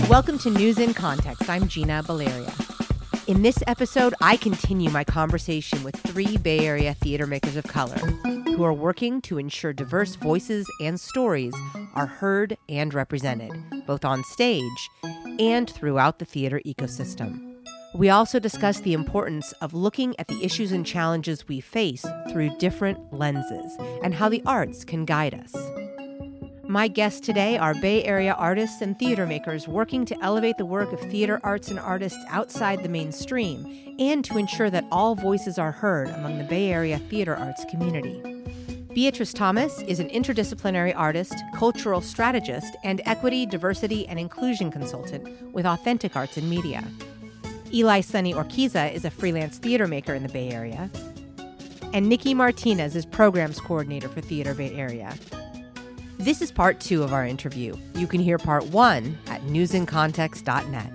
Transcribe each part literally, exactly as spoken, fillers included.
Welcome to News in Context. I'm Gina Valeria. In this episode, I continue my conversation with three Bay Area theater makers of color who are working to ensure diverse voices and stories are heard and represented, both on stage and throughout the theater ecosystem. We also discuss the importance of looking at the issues and challenges we face through different lenses and how the arts can guide us. My guests today are Bay Area artists and theater makers working to elevate the work of theater arts and artists outside the mainstream and to ensure that all voices are heard among the Bay Area theater arts community. Beatrice Thomas is an interdisciplinary artist, cultural strategist, and equity, diversity, and inclusion consultant with Authentic Arts and Media. Eli Sunny Orquiza is a freelance theater maker in the Bay Area. And Nikki Martinez is programs coordinator for Theater Bay Area. This is part two of our interview. You can hear part one at news in context dot net.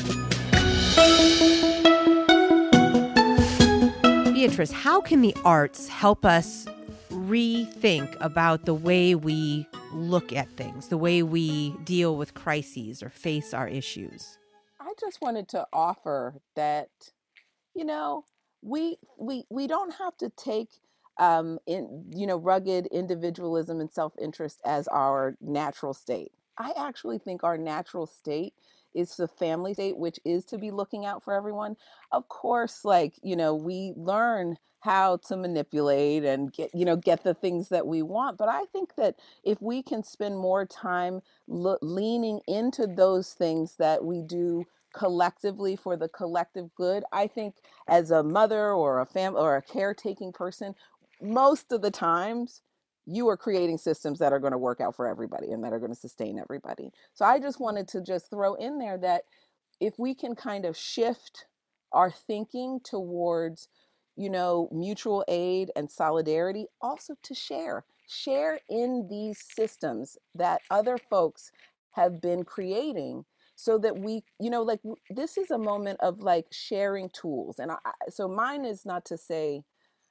Beatrice, how can the arts help us rethink about the way we look at things, the way we deal with crises or face our issues? I just wanted to offer that, you know, we we we don't have to take um, in you know rugged individualism and self-interest as our natural state. I actually think our natural state is the family state, which is to be looking out for everyone. Of course, like, you know, we learn how to manipulate and get, you know, get the things that we want. But I think that if we can spend more time lo- leaning into those things that we do collectively for the collective good, I think as a mother or a family or a caretaking person, most of the times you are creating systems that are going to work out for everybody and that are going to sustain everybody. So I just wanted to just throw in there that if we can kind of shift our thinking towards, you know, mutual aid and solidarity, also to share, share in these systems that other folks have been creating so that we, you know, like this is a moment of like sharing tools. And I, so mine is not to say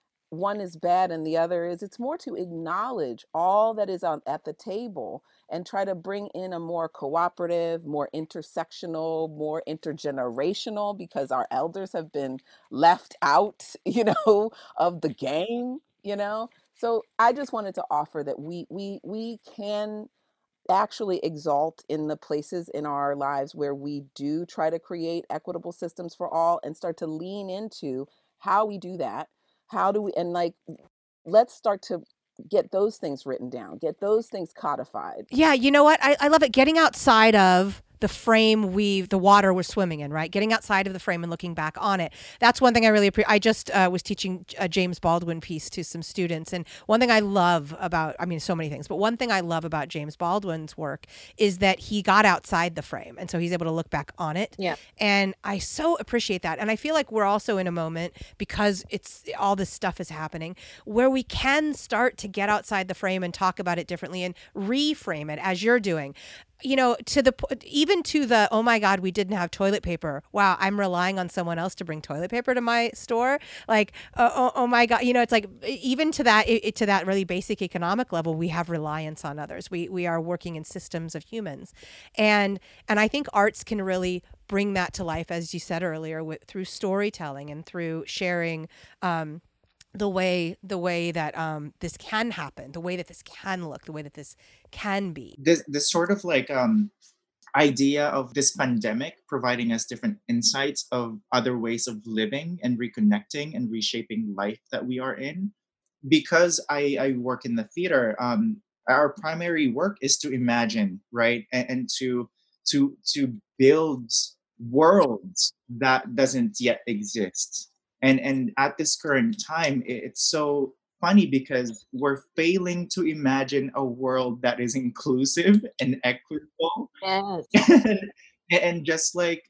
one is bad and the other is, it's more to acknowledge all that is on at the table and try to bring in a more cooperative, more intersectional, more intergenerational, because our elders have been left out, you know, of the game, you know. So I just wanted to offer that we we we can actually exalt in the places in our lives where we do try to create equitable systems for all and start to lean into how we do that. How do we, and like, let's start to get those things written down, get those things codified. Yeah, you know what? I, I love it. Getting outside of the frame we, the water we're swimming in, right? Getting outside of the frame and looking back on it. That's one thing I really appreciate. I just uh, was teaching a James Baldwin piece to some students. And one thing I love about, I mean, so many things, but one thing I love about James Baldwin's work is that he got outside the frame. And so he's able to look back on it. Yeah. And I so appreciate that. And I feel like we're also in a moment, because it's all this stuff is happening, where we can start to get outside the frame and talk about it differently and reframe it as you're doing. You know, to the even to the, oh my God, we didn't have toilet paper. Wow, I'm relying on someone else to bring toilet paper to my store. Like, uh, oh, oh my God, you know, it's like even to that it, to that really basic economic level, we have reliance on others. We we are working in systems of humans, and and I think arts can really bring that to life, as you said earlier, with through storytelling and through sharing. Um, the way the way that um, this can happen, the way that this can look, the way that this can be. This this sort of like um, idea of this pandemic providing us different insights of other ways of living and reconnecting and reshaping life that we are in. Because I, I work in the theater, um, our primary work is to imagine, right, and, and to to to build worlds that doesn't yet exist. And and at this current time, it- it's so funny because we're failing to imagine a world that is inclusive and equitable Yes. and, and just like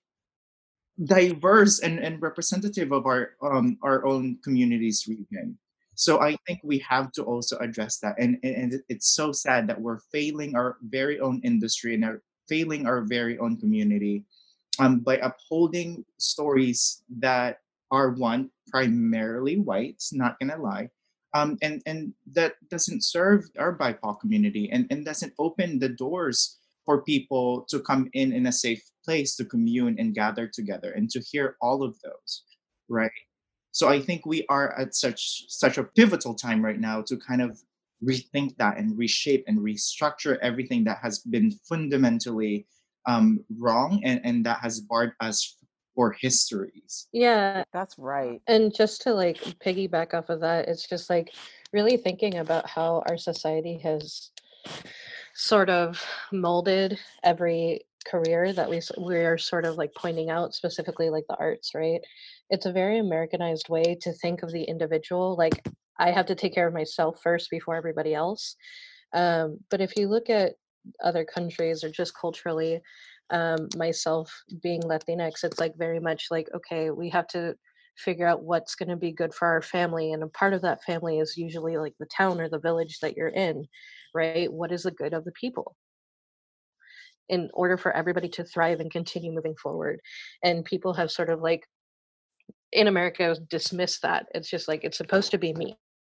diverse and, and representative of our um our own community's region. So I think we have to also address that. And, and and it's so sad that we're failing our very own industry and are failing our very own community um by upholding stories that are one primarily white, not gonna lie. Um and and that doesn't serve our B I P O C community and, and doesn't open the doors for people to come in in a safe place to commune and gather together and to hear all of those, right? So I think we are at such such a pivotal time right now to kind of rethink that and reshape and restructure everything that has been fundamentally um, wrong, and, and that has barred us for histories. Yeah. That's right. And just to like piggyback off of that, it's just like really thinking about how our society has sort of molded every career that we s- we're sort of like pointing out, specifically like the arts, right? It's a very Americanized way to think of the individual. Like, I have to take care of myself first before everybody else. Um, but if you look at other countries or just culturally, um, myself being Latinx, it's like very much like, okay, we have to figure out what's going to be good for our family. And a part of that family is usually like the town or the village that you're in, right? What is the good of the people in order for everybody to thrive and continue moving forward? And people have sort of like in America dismissed that. It's just like, it's supposed to be me.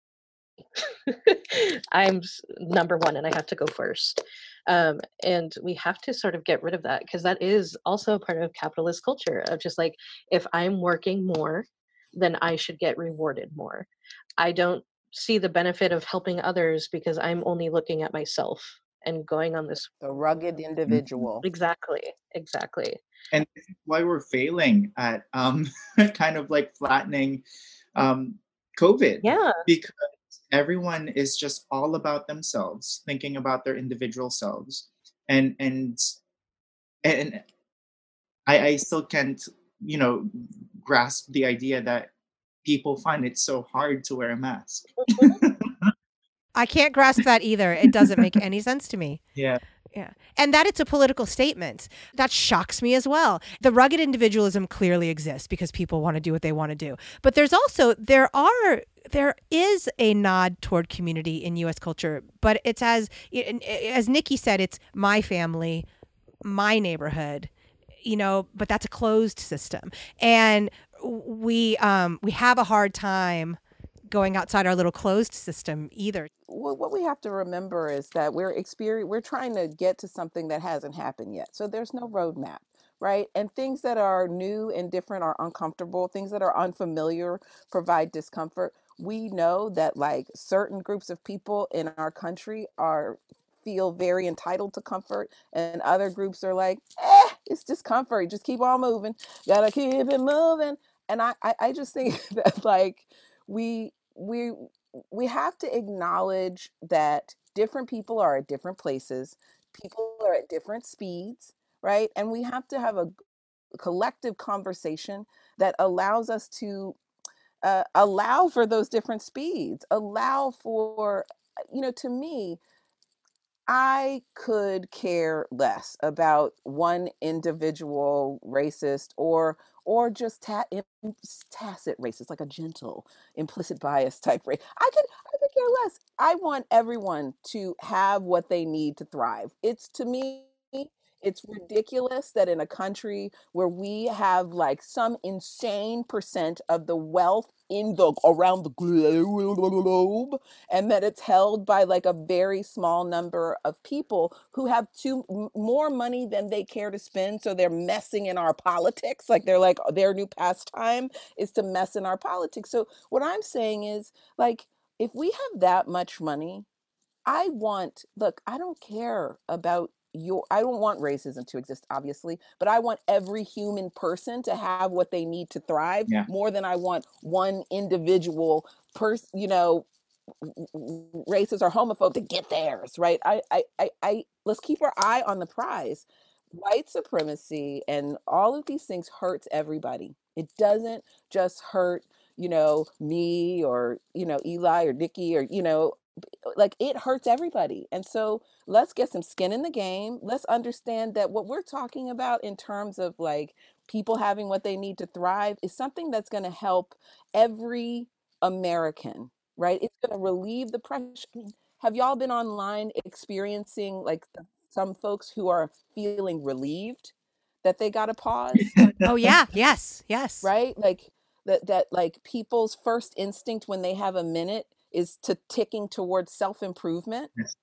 I'm s- number one and I have to go first. Um, and we have to sort of get rid of that because that is also a part of capitalist culture of just like, if I'm working more, then I should get rewarded more. I don't see the benefit of helping others because I'm only looking at myself and going on this. The rugged Mhm. individual. Exactly. Exactly. And this is why we're failing at um, kind of like flattening um, COVID, Yeah. because everyone is just all about themselves, thinking about their individual selves, and and and I, I still can't, you know, grasp the idea that people find it so hard to wear a mask. I can't grasp that either. It doesn't make any sense to me. Yeah. Yeah. And that it's a political statement. That shocks me as well. The rugged individualism clearly exists because people want to do what they want to do. But there's also there are there is a nod toward community in U S culture, but it's as as Nikki said, it's my family, my neighborhood, you know, but that's a closed system. And we um we have a hard time going outside our little closed system either. Well, what we have to remember is that we're experience we're trying to get to something that hasn't happened yet. So there's no roadmap, right? And things that are new and different are uncomfortable. Things that are unfamiliar provide discomfort. We know that like certain groups of people in our country are feel very entitled to comfort, and other groups are like, eh, it's discomfort. Just keep on moving. Gotta keep it moving. And I, I, I just think that like we we we have to acknowledge that different people are at different places, people are at different speeds, right? And we have to have a collective conversation that allows us to uh, allow for those different speeds, allow for, you know, to me, I could care less about one individual racist or or just ta- tacit racist, like a gentle implicit bias type race. I could I could care less. I want everyone to have what they need to thrive. It's to me it's ridiculous that in a country where we have like some insane percent of the wealth in the around the globe, and that it's held by like a very small number of people who have too more money than they care to spend, so they're messing in our politics. Like they're like their new pastime is to mess in our politics. So what I'm saying is like, if we have that much money, I want, look, I don't care about your, I don't want racism to exist, obviously, but I want every human person to have what they need to thrive Yeah. more than I want one individual person, you know, racist or homophobe to get theirs, right? I, I, I, I, let's keep our eye on the prize. White supremacy and all of these things hurts everybody. It doesn't just hurt, you know, me or, you know, Eli or Nikki or, you know, like it hurts everybody. And so let's get some skin in the game. Let's understand that what we're talking about in terms of like people having what they need to thrive is something that's going to help every American, right? It's going to relieve the pressure. I mean, have y'all been online experiencing like some folks who are feeling relieved that they got to pause? Oh yeah, yes, yes. Right? Like that that like people's first instinct when they have a minute is to ticking towards self-improvement. Yes.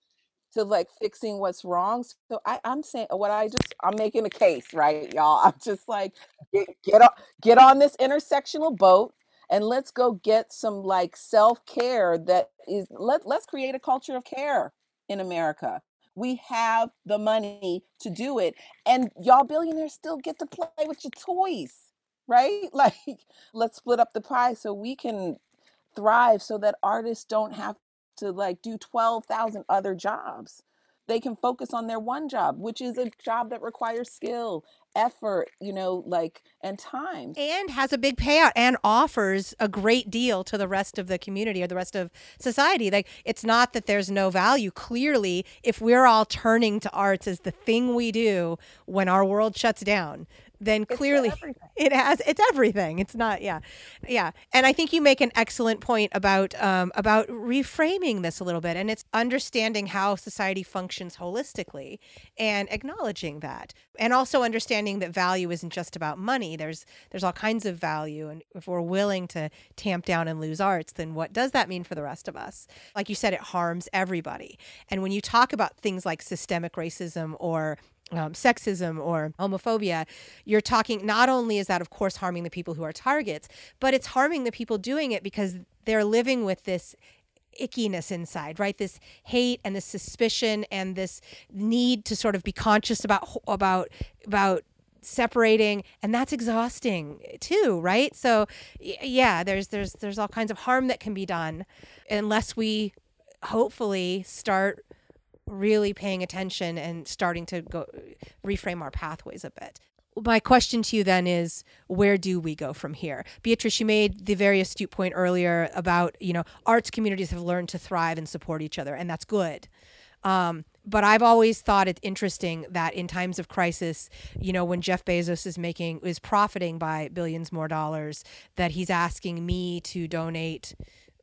to like fixing what's wrong. So I, I'm saying what I just I'm making a case, right, y'all? I'm just like get get on get on this intersectional boat and let's go get some like self-care that is let let's create a culture of care in America. We have the money to do it. And y'all billionaires still get to play with your toys, right? Like let's split up the pie so we can thrive so that artists don't have to like do twelve thousand other jobs. They can focus on their one job, which is a job that requires skill, effort, you know, like and time. And has a big payout and offers a great deal to the rest of the community or the rest of society. Like, it's not that there's no value. Clearly, if we're all turning to arts as the thing we do when our world shuts down, then clearly it has, it's everything. It's not, yeah. Yeah. And I think you make an excellent point about, um, about reframing this a little bit. And it's understanding how society functions holistically and acknowledging that. And also understanding that value isn't just about money. There's, there's all kinds of value. And if we're willing to tamp down and lose arts, then what does that mean for the rest of us? Like you said, it harms everybody. And when you talk about things like systemic racism or Um, sexism or homophobia, you're talking not only is that, of course, harming the people who are targets, but it's harming the people doing it because they're living with this ickiness inside, right? This hate and this suspicion and this need to sort of be conscious about about about separating, and that's exhausting too, right? So yeah, there's there's there's all kinds of harm that can be done unless we hopefully start really paying attention and starting to go reframe our pathways a bit. My question to you then is, where do we go from here? Beatrice, you made the very astute point earlier about, you know, arts communities have learned to thrive and support each other, and that's good. Um, but I've always thought it interesting that in times of crisis, you know, when Jeff Bezos is making, is profiting by billions more dollars, that he's asking me to donate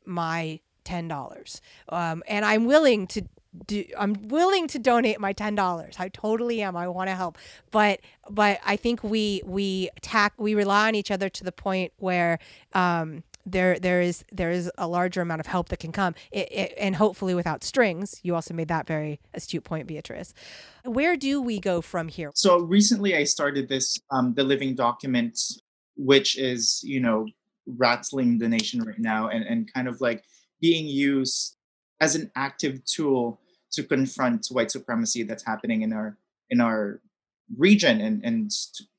my ten dollars. Um, and I'm willing to Do, I'm willing to donate my ten dollars. I totally am. I want to help. But but I think we we tack we rely on each other to the point where um, there there is there is a larger amount of help that can come, it, it, and hopefully without strings. You also made that very astute point, Beatrice. Where do we go from here? So recently I started this, um, the Living Document, which is, you know, rattling the nation right now and, and kind of like being used as an active tool to confront white supremacy that's happening in our in our region and, and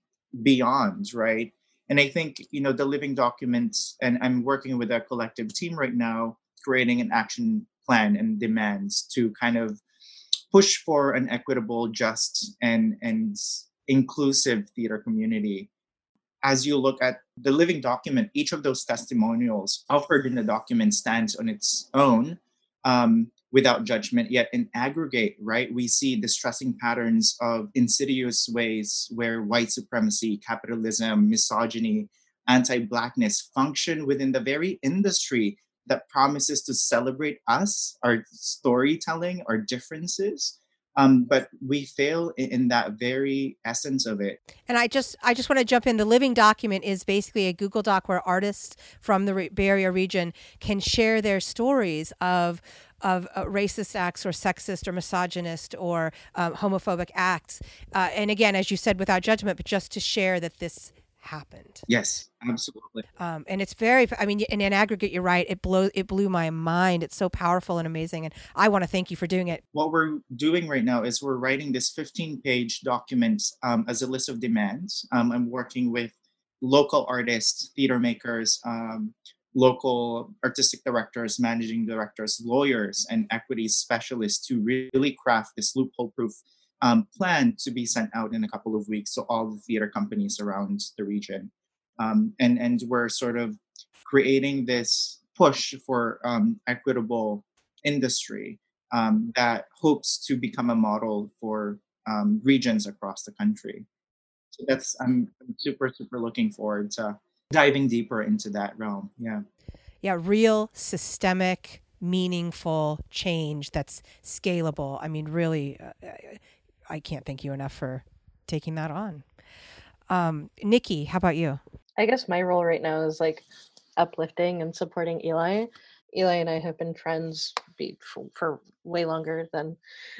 beyond, right? And I think, you know, the Living Documents, and I'm working with a collective team right now, creating an action plan and demands to kind of push for an equitable, just, and and inclusive theater community. As you look at the Living Document, each of those testimonials offered in the document stands on its own, um, without judgment, yet in aggregate, right, we see distressing patterns of insidious ways where white supremacy, capitalism, misogyny, anti-Blackness function within the very industry that promises to celebrate us, our storytelling, our differences. Um, but we fail in, in that very essence of it. And I just I just want to jump in. The Living Document is basically a Google Doc where artists from the Bay Area region can share their stories of of uh, racist acts or sexist or misogynist or um, homophobic acts. Uh, and again, as you said, without judgment, but just to share that this happened. Yes, absolutely. Um, and it's very, I mean, in an aggregate, you're right. It blows, it blew my mind. It's so powerful and amazing. And I want to thank you for doing it. What we're doing right now is we're writing this fifteen page document um, as a list of demands. Um, I'm working with local artists, theater makers, um, local artistic directors, managing directors, lawyers, and equity specialists to really craft this loophole-proof um, plan to be sent out in a couple of weeks to all the theater companies around the region. Um, and, and we're sort of creating this push for um, equitable industry um, that hopes to become a model for um, regions across the country. So that's, I'm, I'm super, super looking forward to diving deeper into that realm. Yeah. Yeah. Real systemic, meaningful change that's scalable. I mean, really, uh, I can't thank you enough for taking that on. Um, Nikki, how about you? I guess my role right now is like uplifting and supporting Eli. Eli and I have been friends be, for, for way longer than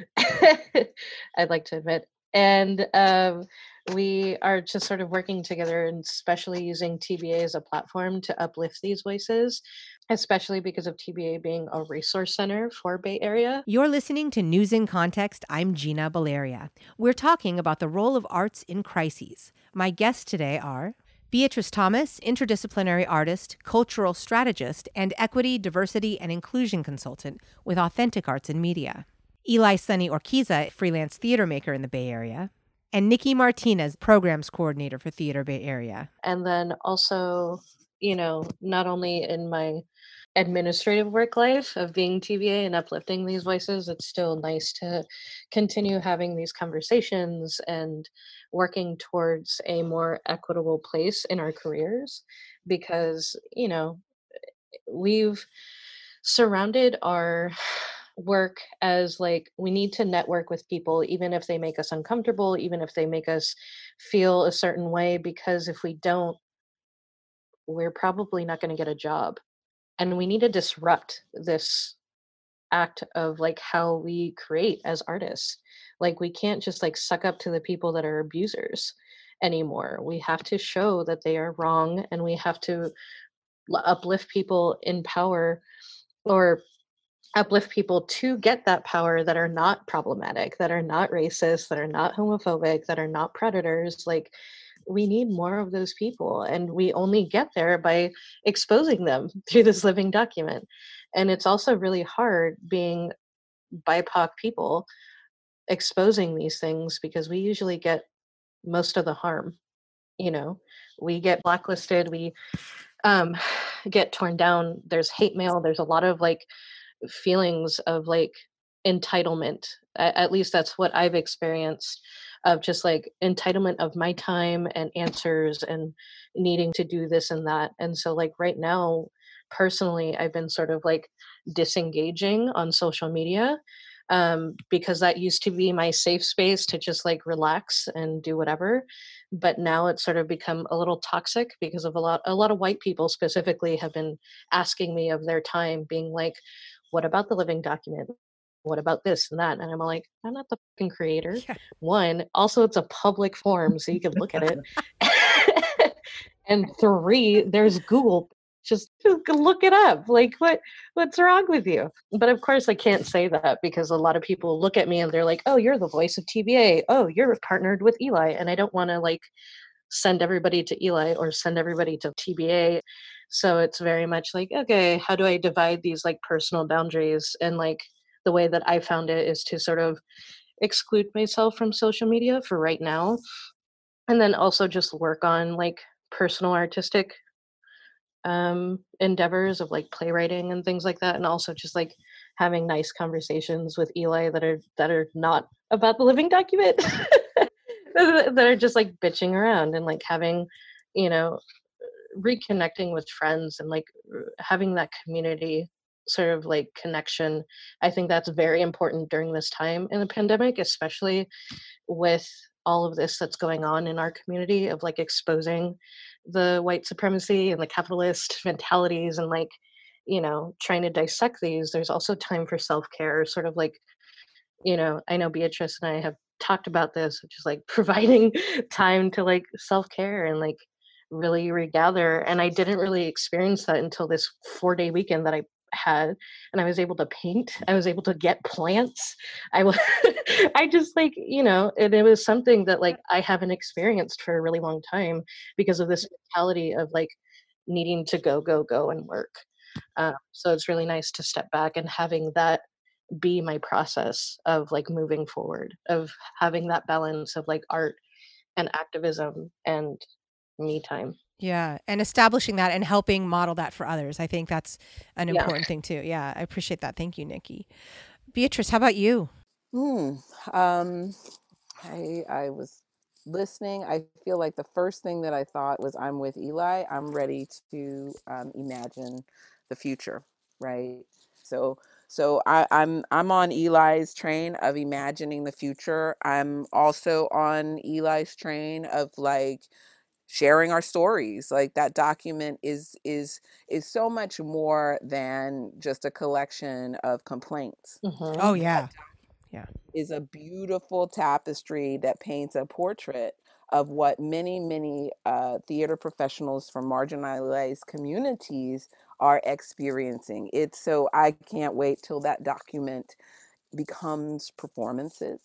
I'd like to admit. And um, we are just sort of working together and especially using T B A as a platform to uplift these voices, especially because of T B A being a resource center for Bay Area. You're listening to News in Context. I'm Gina Valeria. We're talking about the role of arts in crises. My guests today are Beatrice Thomas, interdisciplinary artist, cultural strategist, and equity, diversity, and inclusion consultant with Authentic Arts and Media. Eli Sunny Orquiza, freelance theater maker in the Bay Area. And Nikki Martinez, programs coordinator for Theater Bay Area. And then also, you know, not only in my administrative work life of being T V A and uplifting these voices, it's still nice to continue having these conversations and working towards a more equitable place in our careers because, you know, we've surrounded our work as like we need to network with people even if they make us uncomfortable, even if they make us feel a certain way, because if we don't, we're probably not going to get a job. And we need to disrupt this act of like how we create as artists. Like we can't just like suck up to the people that are abusers anymore. We have to show that they are wrong, and we have to l- uplift people in power, or uplift people to get that power, that are not problematic, that are not racist, that are not homophobic, that are not predators. Like we need more of those people, and we only get there by exposing them through this living document. And it's also really hard being B I P O C people exposing these things because we usually get most of the harm. You know, we get blacklisted, we um, get torn down, there's hate mail, there's a lot of like feelings of like entitlement. A- at least that's what I've experienced, of just like entitlement of my time and answers and needing to do this and that. And so like right now, personally, I've been sort of like disengaging on social media, um, because that used to be my safe space to just like relax and do whatever. But now it's sort of become a little toxic because of a lot a lot of white people specifically have been asking me of their time, being like, what about the living document? What about this and that? And I'm like, I'm not the fucking creator. Yeah. One, also it's a public forum, so you can look at it. And three, there's Google. Just, just go look it up. Like what what's wrong with you? But of course I can't say that because a lot of people look at me and they're like, oh, you're the voice of T V A. Oh, you're partnered with Eli. And I don't want to like send everybody to Eli or send everybody to T B A. So it's very much like, okay, how do I divide these like personal boundaries? And like the way that I found it is to sort of exclude myself from social media for right now. And then also just work on like personal artistic um endeavors of like playwriting and things like that. And also just like having nice conversations with Eli that are that are not about the living document. That are just like bitching around and like having, you know, reconnecting with friends and like r- having that community sort of like connection. I think that's very important during this time in the pandemic, especially with all of this that's going on in our community of like exposing the white supremacy and the capitalist mentalities and like, you know, trying to dissect these. There's also time for self-care, sort of like, you know, I know Beatrice and I have talked about this, which is like providing time to like self care and like really regather. And I didn't really experience that until this four day weekend that I had. And I was able to paint, I was able to get plants. I was, I just like, you know, and it was something that like I haven't experienced for a really long time because of this mentality of like needing to go, go, go and work. Uh, so it's really nice to step back and having that be my process of like moving forward, of having that balance of like art and activism and me time. Yeah. And establishing that and helping model that for others. I think that's an Yeah. important thing too. Yeah. I appreciate that. Thank you, Nikki. Beatrice, how about you? Hmm. Um, I I was listening. I feel like the first thing that I thought was, I'm with Eli. I'm ready to um, imagine the future, right? So so I, I'm I'm on Eli's train of imagining the future. I'm also on Eli's train of like sharing our stories. Like that document is is is so much more than just a collection of complaints. Mm-hmm. Oh yeah. Yeah. Is a beautiful tapestry that paints a portrait of what many, many uh, theater professionals from marginalized communities are experiencing. It's so I can't wait till that document becomes performances,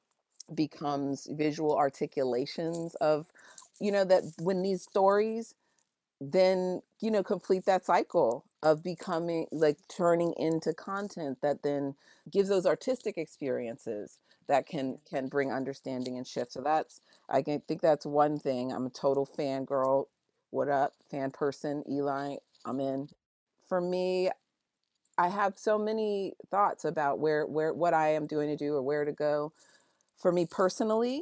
becomes visual articulations of, you know, that when these stories then, you know, complete that cycle of becoming like turning into content that then gives those artistic experiences that can can bring understanding and shift. So that's, I can think that's one thing. I'm a total fangirl. What up, fan person, Eli? I'm in. For me, I have so many thoughts about where where what I am doing to do or where to go. For me personally,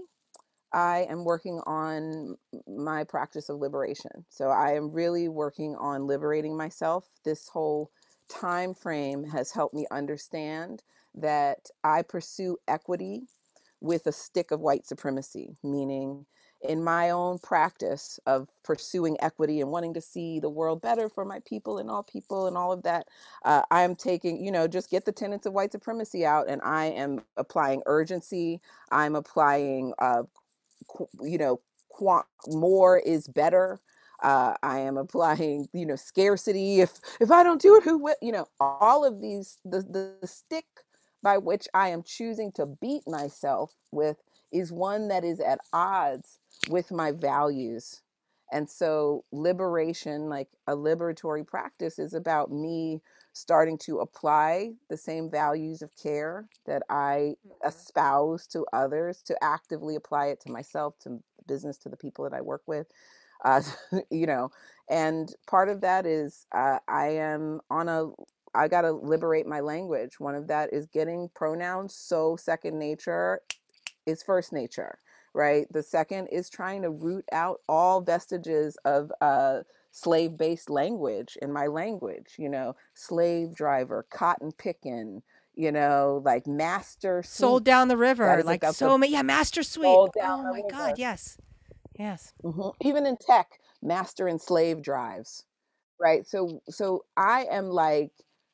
I am working on my practice of liberation. So I am really working on liberating myself. This whole time frame has helped me understand that I pursue equity with a stick of white supremacy, meaning in my own practice of pursuing equity and wanting to see the world better for my people and all people and all of that, uh, I am taking, you know, just get the tenets of white supremacy out, and I am applying urgency. I'm applying uh, you know, more is better. Uh, I am applying, you know, scarcity. If if I don't do it, who will? You know, all of these. The the stick by which I am choosing to beat myself with is one that is at odds with my values. And so liberation, like a liberatory practice, is about me starting to apply the same values of care that I espouse to others, to actively apply it to myself, to business, to the people that I work with. Uh, you know, and part of that is uh, I am on a, I got to liberate my language. One of that is getting pronouns so second nature is first nature, right? The second is trying to root out all vestiges of uh, slave-based language in my language, you know, slave driver, cotton picking, you know, like master Sold suite. down the That river, is like like that's a so many. Yeah, Master Suite. sold down Oh the my God, river. yes, yes. Mhm. Even in tech, master and slave drives, right? So, so I am like,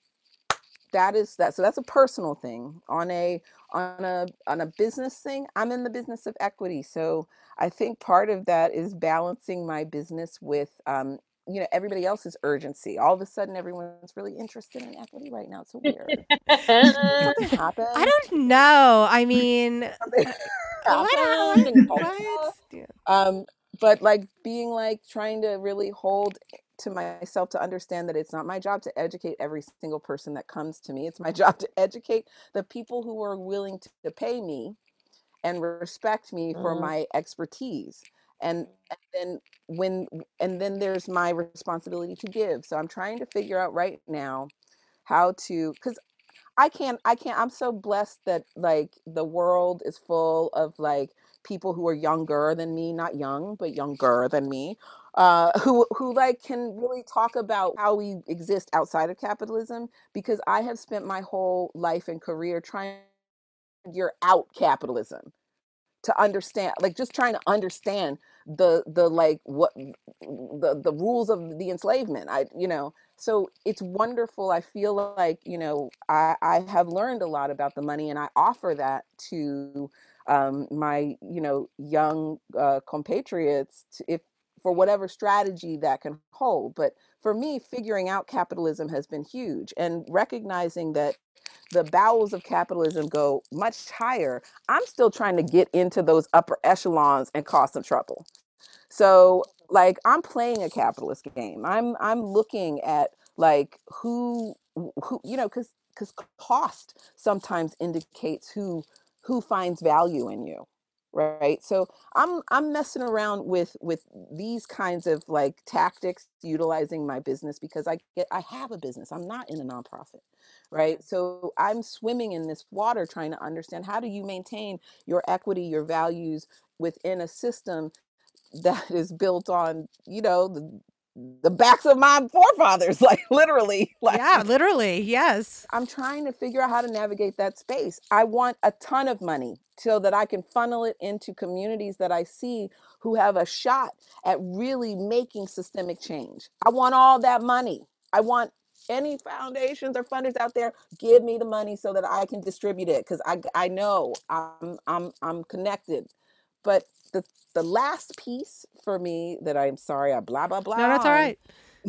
that is that. So that's a personal thing. On a on a on a business thing, I'm in the business of equity. So I think part of that is balancing my business with um, you know, everybody else's urgency. All of a sudden, everyone's really interested in equity right now. It's so weird. Did something I happen? don't know. I mean, Something what? happened in What? What? culture? Yeah. Um, but like being like trying to really hold to myself to understand that it's not my job to educate every single person that comes to me. It's my job to educate the people who are willing to pay me and respect me for Mm. my expertise. And, and then when and then there's my responsibility to give. So I'm trying to figure out right now how to, because I can't, I can't, I'm so blessed that like the world is full of like people who are younger than me, not young, but younger than me, uh, who, who like can really talk about how we exist outside of capitalism, because I have spent my whole life and career trying to figure out capitalism, to understand, like just trying to understand the the like what the the rules of the enslavement. I, you know, so it's wonderful. I feel like, you know, i i have learned a lot about the money, and I offer that to um my, you know, young uh compatriots to, if for whatever strategy that can hold. But for me, figuring out capitalism has been huge, and recognizing that the bowels of capitalism go much higher. I'm still trying to get into those upper echelons and cause some trouble. So like I'm playing a capitalist game. I'm I'm looking at like who who you know, because because cost sometimes indicates who who finds value in you, right? So i'm i'm messing around with with these kinds of like tactics, utilizing my business, because i get I have a business. I'm not in a nonprofit, right? So I'm swimming in this water trying to understand, how do you maintain your equity, your values within a system that is built on, you know, the the backs of my forefathers, like literally. Like, yeah, literally, yes. I'm trying to figure out how to navigate that space. I want a ton of money so that I can funnel it into communities that I see who have a shot at really making systemic change. I want all that money. I want any foundations or funders out there, give me the money so that I can distribute it, because I I know I'm I'm I'm connected. But the the last piece for me that I'm sorry I blah blah blah. No, that's all right.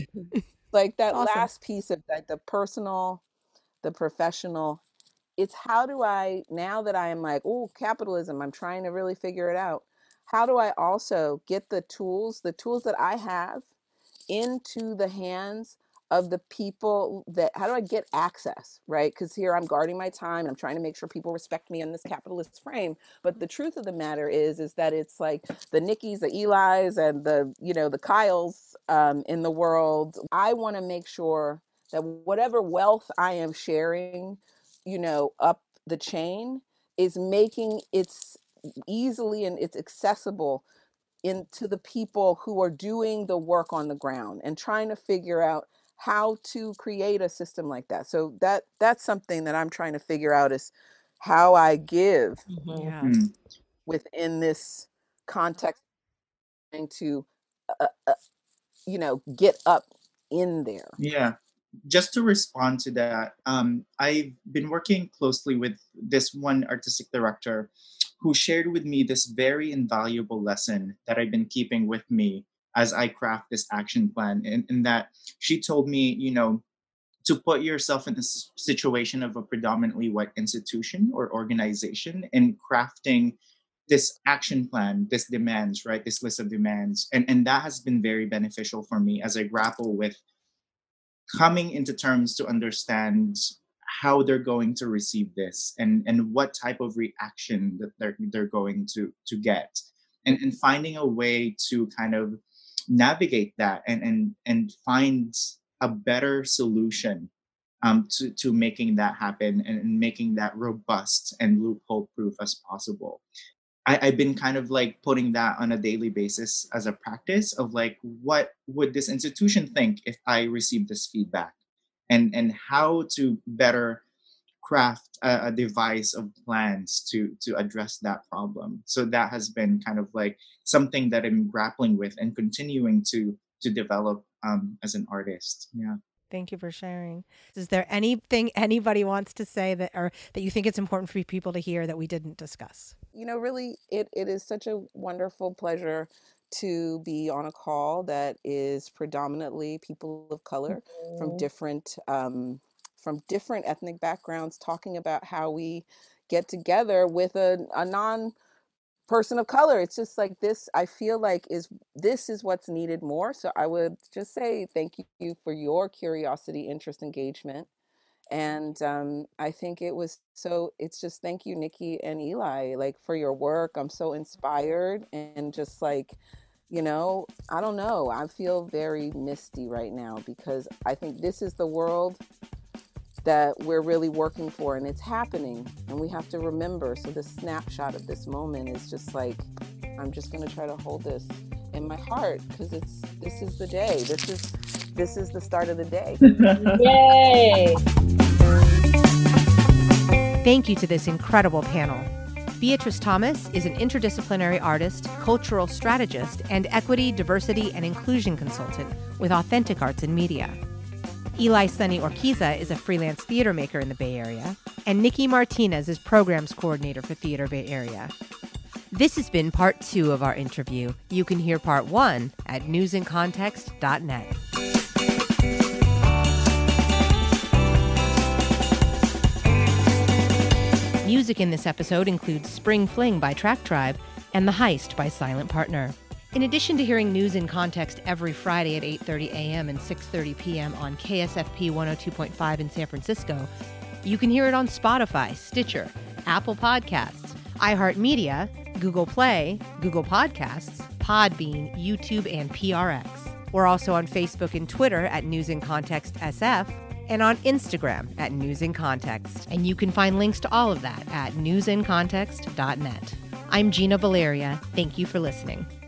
Like that Awesome. last piece of like the personal, the professional, it's how do I, now that I am like, oh, capitalism, I'm trying to really figure it out. How do I also get the tools, the tools that I have into the hands of the people that, how do I get access, right? Because here I'm guarding my time. I'm trying to make sure people respect me in this capitalist frame. But the truth of the matter is, is that it's like the Nikkis, the Elis, and the, you know, the Kyles um, in the world. I want to make sure that whatever wealth I am sharing, you know, up the chain is making it's easily and it's accessible into the people who are doing the work on the ground and trying to figure out how to create a system like that. So that that's something that I'm trying to figure out, is how I give Mhm. Yeah. Mm. within this context, trying to uh, uh, you know, get up in there. Yeah. Just to respond to that, um, I've been working closely with this one artistic director who shared with me this very invaluable lesson that I've been keeping with me as I craft this action plan. And, and that she told me, you know, to put yourself in the s- situation of a predominantly white institution or organization and crafting this action plan, this demands, right? This list of demands. And, and that has been very beneficial for me as I grapple with coming into terms to understand how they're going to receive this and and what type of reaction that they're they're going to to get, and and finding a way to kind of navigate that and and and find a better solution um to to making that happen and, and making that robust and loophole proof as possible. I, I've been kind of like putting that on a daily basis as a practice of like, what would this institution think if I received this feedback, and and how to better craft a, a device of plans to to address that problem. So that has been kind of like something that I'm grappling with and continuing to to develop um, as an artist. Yeah. Thank you for sharing. Is there anything anybody wants to say that, or that you think it's important for people to hear that we didn't discuss? You know, really, it, it is such a wonderful pleasure to be on a call that is predominantly people of color from Mhm. different um, from different ethnic backgrounds, talking about how we get together with a, a non person of color. It's just like this, I feel like is this is what's needed more. So I would just say thank you for your curiosity, interest, engagement. And um, I think it was so, it's just thank you, Nikki and Eli, like for your work. I'm so inspired and just like, you know, I don't know. I feel very misty right now because I think this is the world that we're really working for, and it's happening, and we have to remember. So the snapshot of this moment is just like, I'm just going to try to hold this in my heart because it's this is the day. This is this is the start of the day. Yay! Thank you to this incredible panel. Beatrice Thomas is an interdisciplinary artist, cultural strategist, and equity, diversity, and inclusion consultant with Authentic Arts and Media. Eli Sunny Orquiza is a freelance theater maker in the Bay Area, and Nikki Martinez is programs coordinator for Theater Bay Area. This has been part two of our interview. You can hear part one at news in context dot net. Music in this episode includes Spring Fling by Track Tribe and The Heist by Silent Partner. In addition to hearing News in Context every Friday at eight thirty a.m. and six thirty p.m. on K S F P one oh two point five in San Francisco, you can hear it on Spotify, Stitcher, Apple Podcasts, iHeartMedia, Google Play, Google Podcasts, Podbean, YouTube, and P R X. We're also on Facebook and Twitter at News in Context S F, and on Instagram at News in Context. And you can find links to all of that at news in context dot net. I'm Gina Valeria. Thank you for listening.